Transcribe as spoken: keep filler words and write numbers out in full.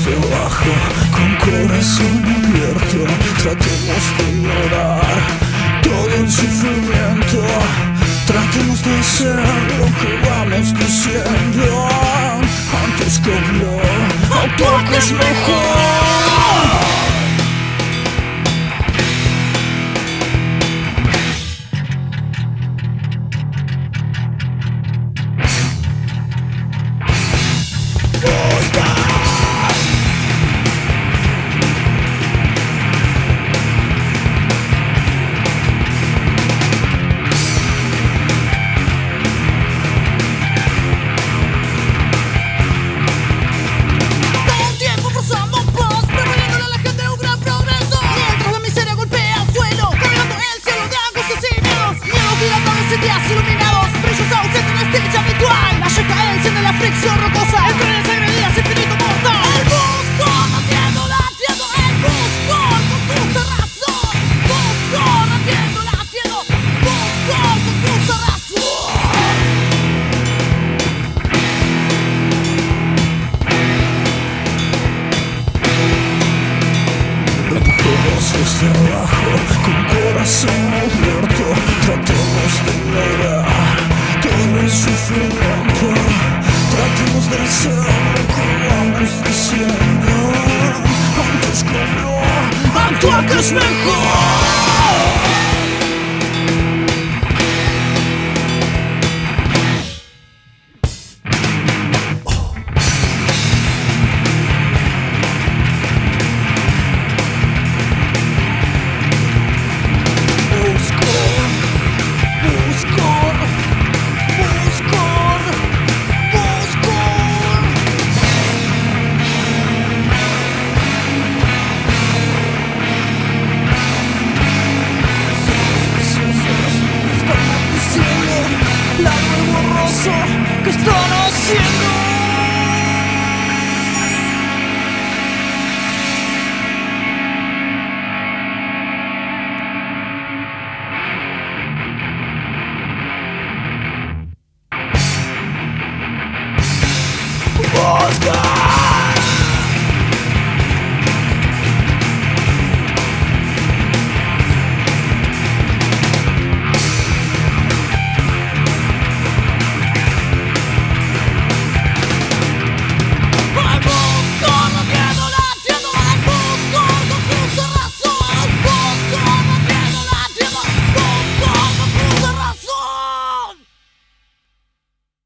desde abajo, con corazón abierto, tratemos de ignorar todo el sufrimiento. Tratemos de hacer lo que vamos diciendo. Antes que hablar, actuar que es mejor. Iluminados, brillos ausentes en este hecho habitual. La yeca enciende la fricción rocosa entre las agredidas infinito mortal. El busco, latiendo, latiendo, el busco, con justa razón. Busco, latiendo, latiendo, busco, con justa razón. Empujemos desde abajo, con corazón abierto, tratemos de ignorar todo el sufrimiento. Tratemos de hacer lo que vamos diciendo. Antes que hablar, actuar que es mejor. Que están haciendo